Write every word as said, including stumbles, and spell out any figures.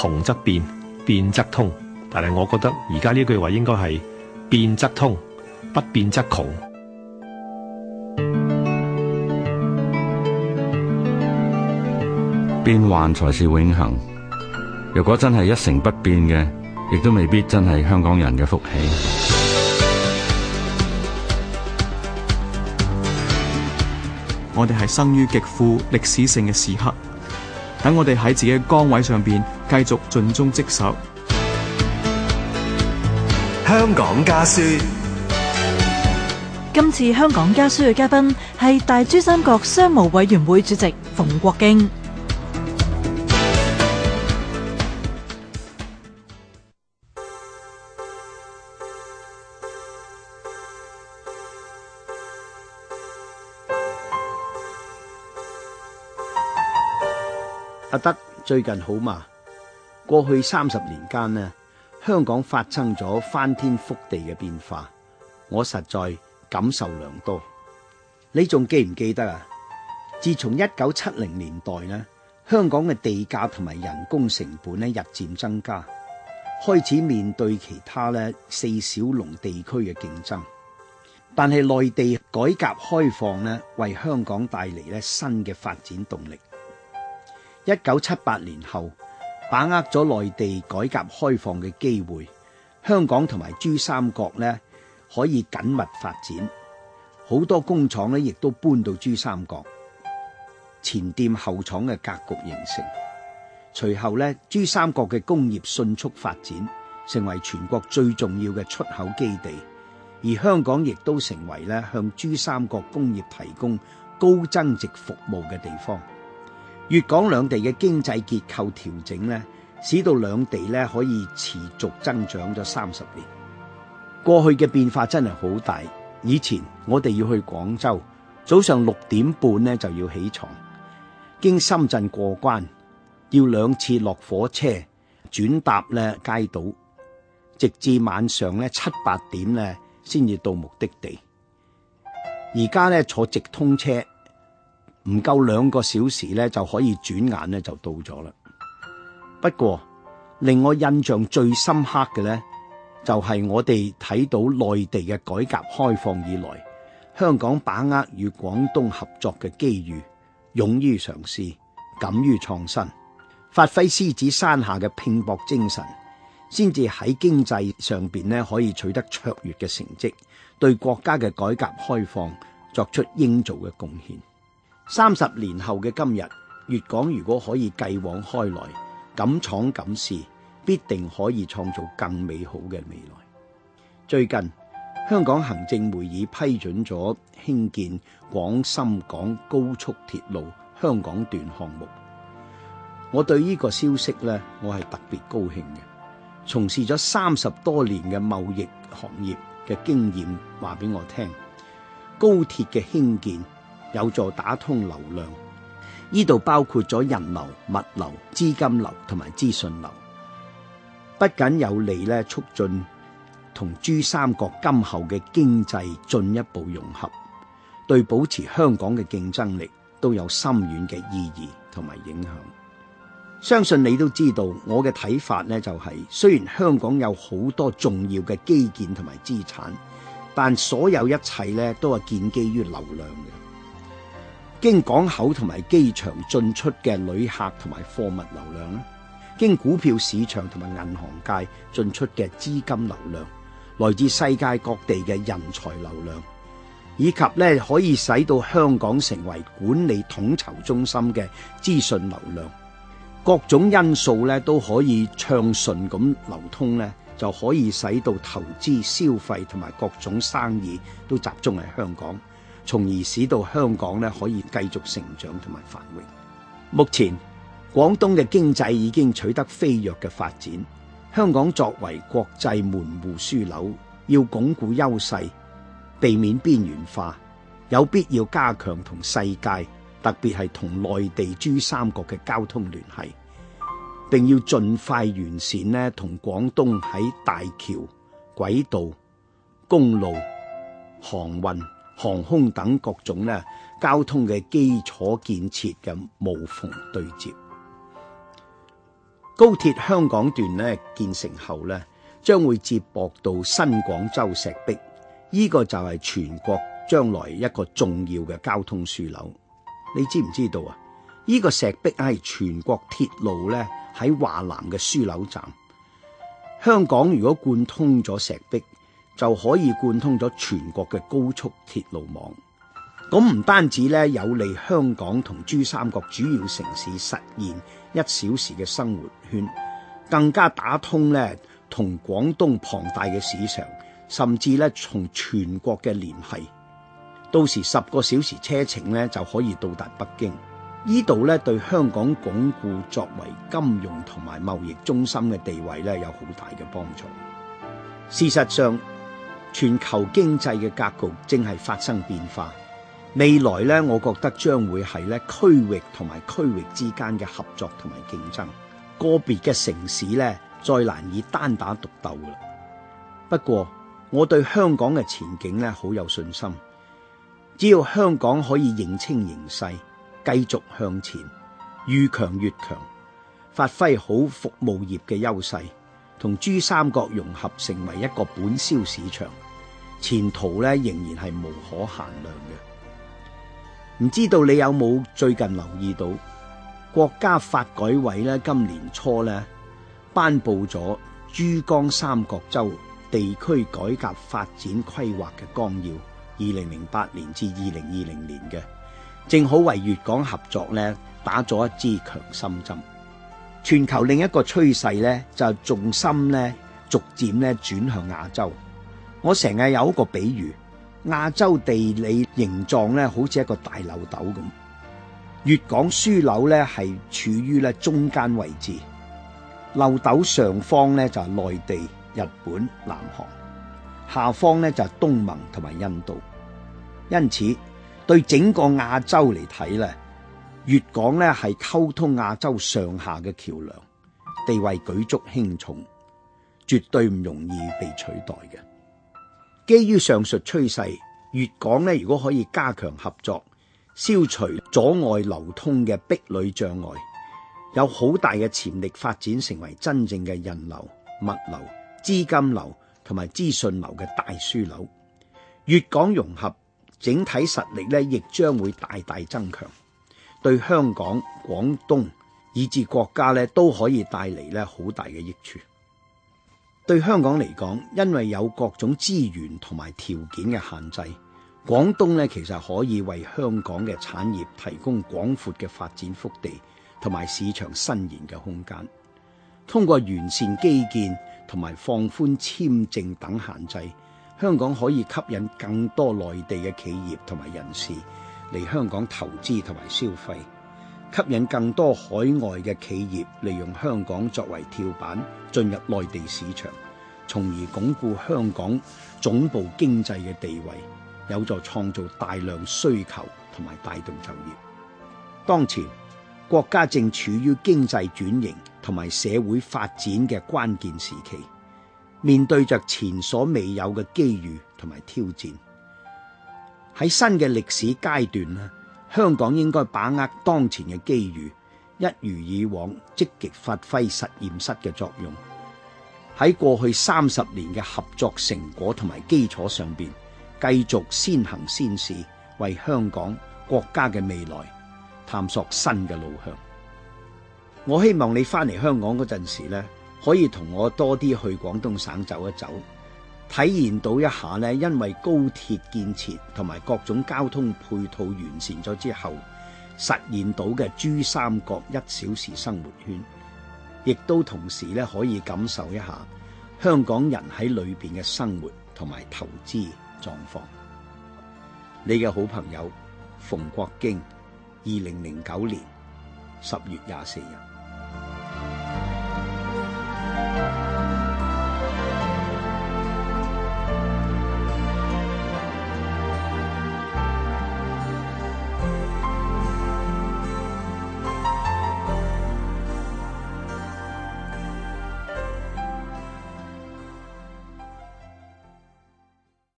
窮則變，變則通。但係我覺得而家呢句話應該係變則通，不變則窮。 變幻才是永恆。如果真係一成不變嘅，亦都未必真係香港人嘅福氣。 我哋係生於極富歷史性嘅時刻，等我哋喺自己嘅崗位上邊繼續盡忠職守。 香港家書。 今次香港家書嘅嘉賓係大珠三角商務委員會主席馮國經。 阿德最近好嘛？過去三十年間呢，香港發生咗翻天覆地嘅變化，我實在感受良多。你仲記唔記得啊？自從一九七零年代呢，香港嘅地價同埋人工成本呢日漸增加，開始面對其他呢四小龍地區嘅競爭。但係內地改革開放呢，為香港帶嚟呢新嘅發展動力。一九七八年後，把握咗內地改革開放嘅機會，香港同埋珠三角呢可以緊密發展，好多工廠呢亦都搬到珠三角，前店後廠嘅格局形成。隨後呢，珠三角嘅工業迅速發展，成為全國最重要嘅出口基地，而香港亦都成為呢向珠三角工業提供高增值服務嘅地方。粵港兩地嘅經濟結構調整咧，使到兩地咧可以持續增長咗三十年。過去嘅變化真係好大。以前我哋要去廣州，早上六點半咧就要起床，經深圳過關，要兩次落火車轉搭咧街島，直至晚上咧七八點咧先至到目的地。而家咧坐直通車，唔夠兩個小時咧，就可以轉眼咧就到咗啦。不過令我印象最深刻嘅咧，就係我哋睇到內地嘅改革開放以來，香港把握與廣東合作嘅機遇，勇於嘗試，敢於創新，發揮獅子山下嘅拼搏精神，先至喺經濟上邊咧可以取得卓越嘅成績，對國家嘅改革開放作出應做嘅貢獻。三十年後嘅今日，粵港如果可以繼往開來，敢闖敢試，必定可以創造更美好嘅未來。最近，香港行政會議批准咗興建廣深港高速鐵路香港段項目。我對呢個消息呢，我係特別高興嘅。從事咗三十多年嘅貿易行業嘅經驗話俾我聽，高鐵嘅興建有助打通流量，呢度包括咗人流、物流、資金流同埋資訊流，不僅有利咧促進同珠三角今後嘅經濟進一步融合，對保持香港嘅競爭力都有深遠嘅意義同埋影響。相信你都知道，我嘅睇法呢就係，雖然香港有好多重要嘅基建同埋資產，但所有一切呢都係建基於流量嘅。經港口同埋機場進出嘅旅客同埋貨物流量啦，經股票市場同埋銀行界進出嘅資金流量，來自世界各地嘅人才流量，以及咧可以使到香港成為管理統籌中心嘅資訊流量，各種因素咧都可以暢順咁流通咧，就可以使到投資、消費同埋各種生意都集中喺香港，從而使到香港咧可以繼續成長同埋繁榮。目前廣東嘅經濟已經取得飛躍嘅發展，香港作為國際門戶樞紐，要鞏固優勢，避免邊緣化，有必要加強同世界，特別係同內地珠三角嘅交通聯繫，並要盡快完善呢同廣東喺大橋、軌道、公路、航運、航空等各種咧交通嘅基礎建設嘅無縫對接。 高鐵香港段咧建成後咧，將會接駁到新廣州石壁，呢、這個就係全國將來一個重要嘅交通樞紐。你知唔知道啊？呢、這個石壁係全國鐵路咧喺華南嘅樞紐站。香港如果貫通咗石壁，就可以貫通咗全國嘅高速鐵路網。咁唔單止咧有利香港同珠三角主要城市實現一小時嘅生活圈，更加打通咧同廣東龐大嘅市場，甚至咧從全國嘅聯繫。到時十個小時車程咧就可以到達北京。呢度咧對香港鞏固作為金融同埋貿易中心嘅地位咧有好大嘅幫助。事實上，全球經濟嘅格局正係發生變化。未來咧，我覺得將會係咧區域同埋區域之間嘅合作同埋競爭，個別嘅城市咧再難以單打獨鬥啦。不過，我對香港嘅前景咧好有信心。只要香港可以認清形勢，繼續向前，愈強越強，發揮好服務業嘅優勢，同珠三角融合成為一個本銷市場，前途咧仍然係無可限量嘅。唔知道你有冇最近留意到國家發改委咧今年初咧頒布咗珠江三角洲地區改革發展規劃嘅綱要，二零零八年至二零二零年嘅，正好為粵港合作咧打咗一支強心針。全球另一個趨勢咧就重心咧逐漸咧轉向亞洲。我成日有一個比喻，亞洲地理形狀咧好似一個大漏斗咁，粵港樞紐咧係處於咧中間位置，漏斗上方咧就係內地、日本、南韓，下方咧就係東盟同埋印度。因此對整個亞洲嚟睇咧，粵港咧係溝通亞洲上下嘅橋樑，地位舉足輕重，絕對唔容易被取代嘅。基於上述趨勢，粵港咧如果可以加強合作，消除阻礙流通嘅壁壘障礙，有好大嘅潛力發展成為真正嘅人流、物流、資金流同埋資訊流嘅大樞紐。粵港融合，整體實力咧亦將會大大增強，對香港、廣東以至國家咧都可以帶嚟咧好大嘅益處。對香港嚟講，因為有各種資源同埋條件嘅限制，廣東咧其實可以為香港嘅產業提供廣闊嘅發展腹地同埋市場伸延嘅空間。通過完善基建同埋放寬簽證等限制，香港可以吸引更多內地嘅企業同埋人士嚟香港投資同埋消費，吸引更多海外嘅企業利用香港作為跳板進入內地市場，從而鞏固香港總部經濟嘅地位，有助創造大量需求同埋帶動就業。當前國家正處於經濟轉型同埋社會發展嘅關鍵時期，面對着前所未有嘅機遇同埋挑戰。喺新嘅歷史階段咧，香港應該把握當前嘅機遇，一如以往積極發揮實驗室嘅作用，喺過去三十年嘅合作成果同埋基礎上邊，繼續先行先試，為香港國家嘅未來探索新嘅路向。我希望你翻嚟香港嗰陣時咧，可以同我多啲去廣東省走一走，體驗到一下咧，因為高鐵建設同埋各種交通配套完善咗之後，實現到嘅珠三角一小時生活圈，亦都同時咧可以感受一下香港人喺裏邊嘅生活同埋投資狀況。你嘅好朋友馮國經，二零零九年十月廿四日。